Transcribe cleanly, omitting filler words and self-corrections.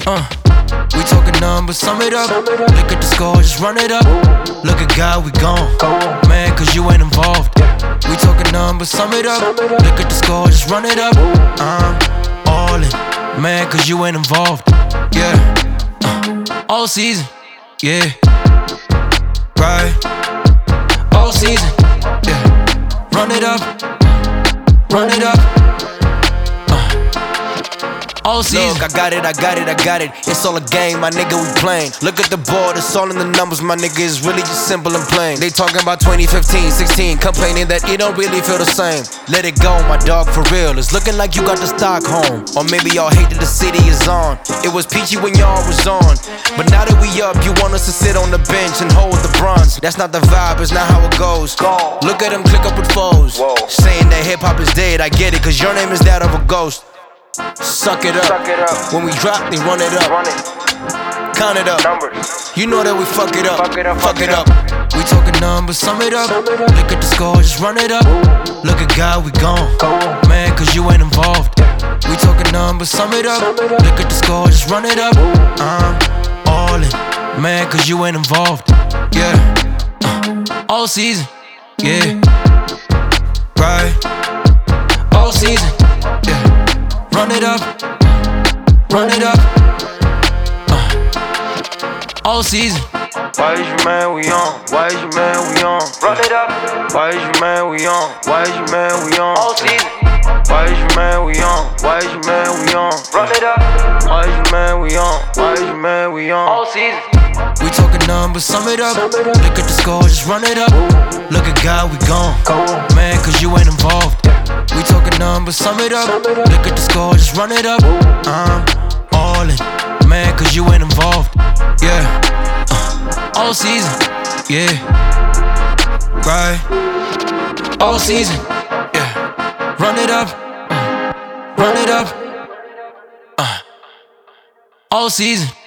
We talking numbers, sum it up. Look at the score, just run it up. Look at God, we gone. Man, cause you ain't involved. We talking numbers, sum it up. Look at the score, just run it up. I'm all in. Man, cause you ain't involved. Yeah. All season. Yeah. Right. All season. Yeah. Run it up. Run it up. All season. Look, I got it. It's all a game, my nigga, we playing. Look at the board, it's all in the numbers, my nigga, it's really just simple and plain. They talking about 2015, 16, complaining that it don't really feel the same. Let it go, my dog, for real. It's looking like you got the Stockholm. Or maybe y'all hate that the city is on. It was peachy when y'all was on. But now that we up, you want us to sit on the bench and hold the bronze. That's not the vibe, it's not how it goes. Look at them click up with foes. Saying that hip-hop is dead, I get it, cause your name is that of a ghost. Suck it up. When we drop, they run it up. Count it up. You know that we fuck it up. Fuck it up. We talking numbers, sum it up. Look at the score, just run it up. Look at God, we gone. Man, cause you ain't involved. We talking numbers, sum it up. Look at the score, just run it up. I'm all in. Man, cause you ain't involved. Yeah. All season. Yeah. Right. All season. Yeah. Run it up, run it up, all season. Why is you man we on? Why is you man we on? Run it up. Why is you man we on? Why is you man we on? All season. Why is you man we on? Why is you man we on? Run it up. Why is you man we on? Why is you man we on? All season. We talking numbers, sum it up. Look at the score, just run it up. Look at God, we gone. Man, cause you ain't involved. We talking numbers, sum it up. Look at the score, just run it up. I'm all in. Man, cause you ain't involved. Yeah. All season. Yeah. Right. All season. Yeah. Run it up. Run it up. All season.